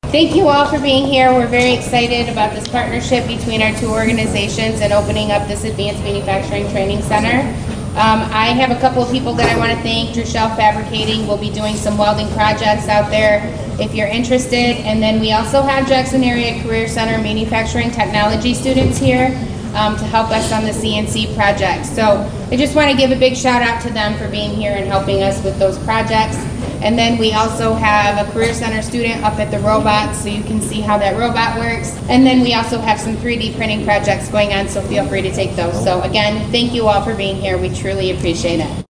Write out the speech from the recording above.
Thank you all for being here. We're very excited about this partnership between our two organizations and opening up this Advanced Manufacturing Training Center. I have a couple of people that I want to thank. Druschel Fabricating will be doing some welding projects out there if you're interested. And then we also have Jackson Area Career Center Manufacturing Technology students here to help us on the CNC project. So I just want to give a big shout out to them for being here and helping us with those projects. And then we also have a Career Center student up at the robot, so you can see how that robot works. And then we also have some 3D printing projects going on, so feel free to take those. So again, thank you all for being here. We truly appreciate it.